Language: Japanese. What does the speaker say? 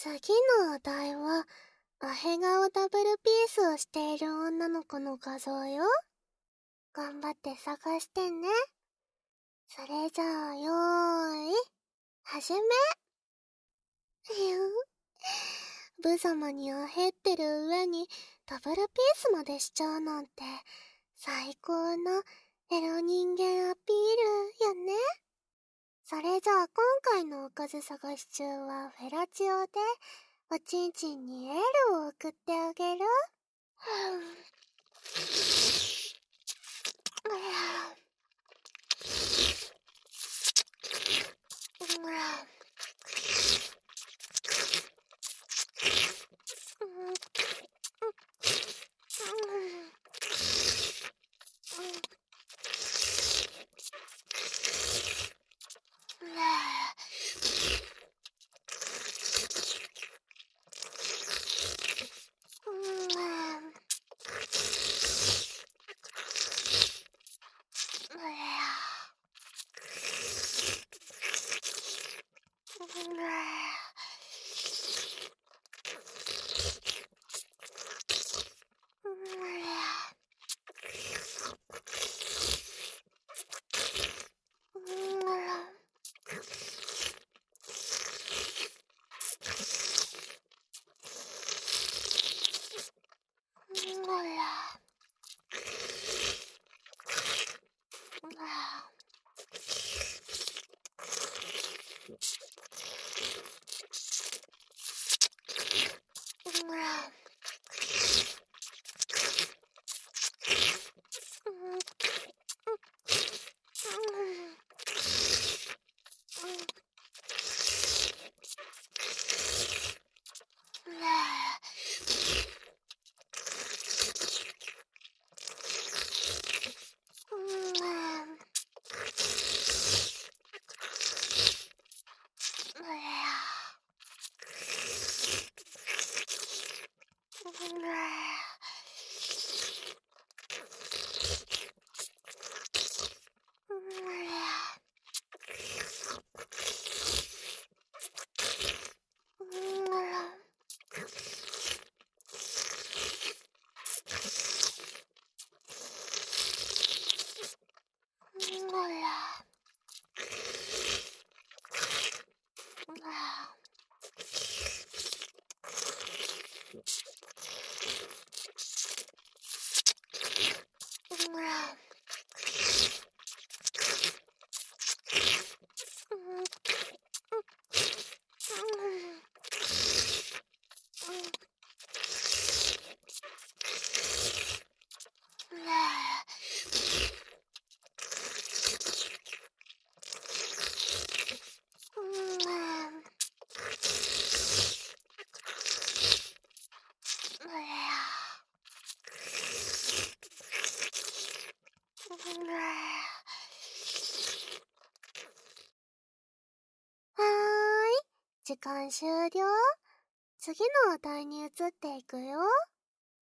次のお題は、アヘ顔ダブルピースをしている女の子の画像よ。頑張って探してね。それじゃあ、よーい、始め。無様にアヘってる上にダブルピースまでしちゃうなんて、最高のエロ人間アピールよね。それじゃあ今回のおかず探し中はフェラチオでおちんちんにエールを送ってあげる。時間終了。次のお題に移っていくよ。